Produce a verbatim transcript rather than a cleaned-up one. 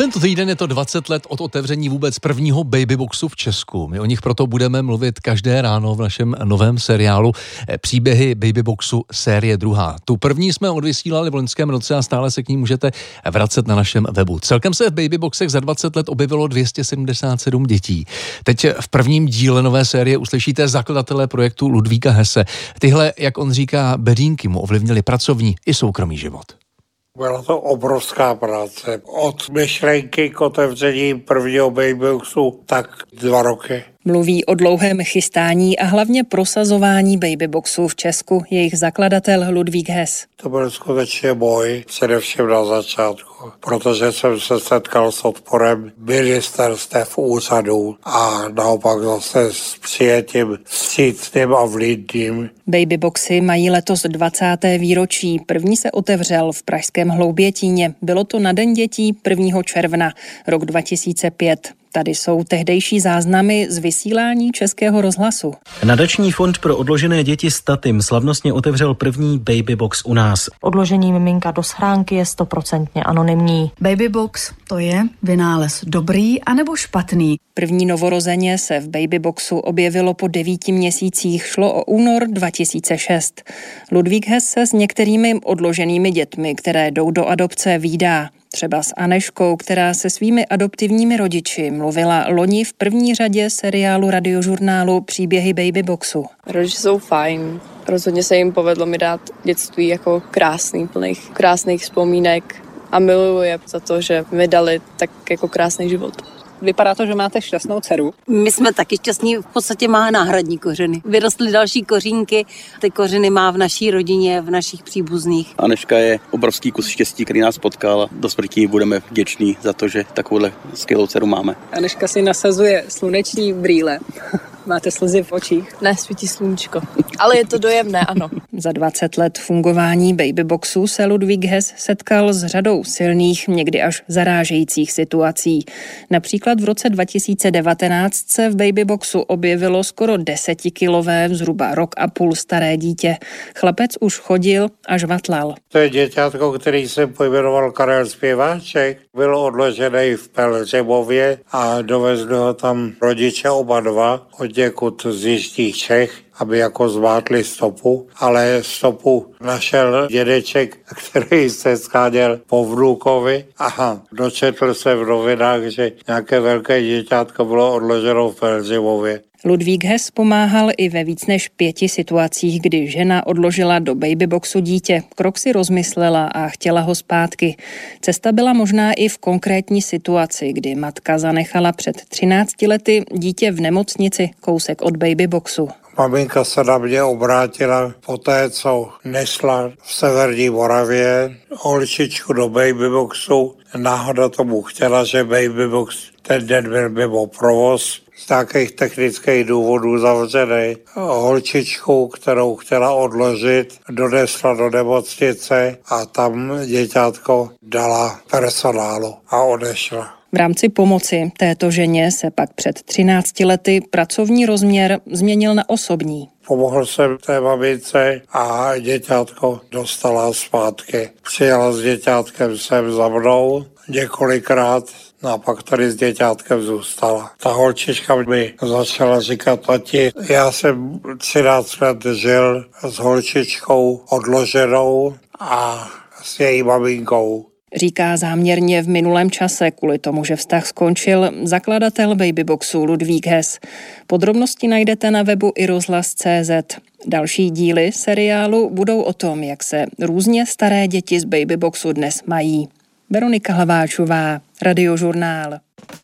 Tento týden je to dvacet let od otevření vůbec prvního babyboxu v Česku. My o nich proto budeme mluvit každé ráno v našem novém seriálu Příběhy babyboxu série druhá. Tu první jsme odvysílali v loňském roce a stále se k ní můžete vracet na našem webu. Celkem se v babyboxech za dvacet let objevilo dvě stě sedmdesát sedm dětí. Teď v prvním díle nové série uslyšíte zakladatele projektu Ludvíka Hesse. Tyhle, jak on říká, bedínky mu ovlivnily pracovní i soukromý život. Byla to obrovská práce. Od myšlenky k otevření prvního babyboxu tak dva roky. Mluví o dlouhém chystání a hlavně prosazování babyboxů v Česku jejich zakladatel Ludvík Hess. To byl skutečně boj, především na začátku, protože jsem se setkal s odporem ministerstev, úřadů a naopak zase s přijetím vstřícným a vlídným. Babyboxy mají letos dvacáté výročí. První se otevřel v pražském Hloubětíně. Bylo to na Den dětí prvního června, rok dva tisíce pět. Tady jsou tehdejší záznamy z vysílání Českého rozhlasu. Nadační fond pro odložené děti Statim slavnostně otevřel první babybox u nás. Odložení miminka do schránky je stoprocentně anonymní. Babybox to je vynález dobrý anebo špatný. První novorozeně se v babyboxu objevilo po devíti měsících. Šlo o únor dva tisíce šest. Ludvík Hess se s některými odloženými dětmi, které jdou do adopce, vídá. Třeba s Aneškou, která se svými adoptivními rodiči mluvila loni v první řadě seriálu Radiožurnálu Příběhy babyboxu. Rodiče jsou fajn. Rozhodně se jim povedlo mi dát dětství jako krásný, plných krásných vzpomínek a miluju je za to, že mi dali tak jako krásný život. Vypadá to, že máte šťastnou dceru. My jsme taky šťastní, v podstatě má náhradní kořeny. Vyrostly další kořínky, ty kořeny má v naší rodině, v našich příbuzných. Aneška je obrovský kus štěstí, který nás potkal. Do smrti budeme vděční za to, že takovouhle skvělou dceru máme. Aneška si nasazuje sluneční brýle. Máte slzy v očích? Ne, svítí sluníčko. Ale je to dojemné, ano. Za dvacet let fungování babyboxu se Ludvík Hess setkal s řadou silných, někdy až zarážejících situací. Například v roce dva tisíce devatenáct se v babyboxu objevilo skoro desetikilové, zhruba rok a půl staré dítě. Chlapec už chodil a žvatlal. To je děťátko, který jsem pojmenoval Karel Zpěváček. Byl odložený v Pelhřimově a dovezli ho tam rodiče oba dva od někud z jižních Čech, aby jako zvátli stopu, ale stopu našel dědeček, který se skáděl po vnukovi. Aha, dočetl se v novinách, že nějaké velké děťátko bylo odloženo v Pelhřimově. Ludvík Hess pomáhal i ve víc než pěti situacích, kdy žena odložila do babyboxu dítě. Krok si rozmyslela a chtěla ho zpátky. Cesta byla možná i v konkrétní situaci, kdy matka zanechala před třinácti lety dítě v nemocnici kousek od babyboxu. Maminka se na mě obrátila poté, co nesla v severní Moravě holčičku do babyboxu. Náhoda tomu chtěla, že babybox ten den byl mimo provoz. Z nějakých technických důvodů zavřený. Holčičku, kterou chtěla odložit, donesla do nemocnice a tam děťátko dala personálu a odešla. V rámci pomoci této ženě se pak před třinácti lety pracovní rozměr změnil na osobní. Pomohl jsem té mamince a děťátko dostala zpátky. Přijela s děťátkem sem za mnou několikrát. No a pak tady s děťátkem zůstala. Ta holčička mi začala říkat, tati, já jsem třináct let žil s holčičkou odloženou a s její maminkou. Říká záměrně v minulém čase kvůli tomu, že vztah skončil, zakladatel babyboxu Ludvík Hess. Podrobnosti najdete na webu i rozhlas tečka cé zet. Další díly seriálu budou o tom, jak se různě staré děti z babyboxu dnes mají. Veronika Hlaváčová, Radiožurnál.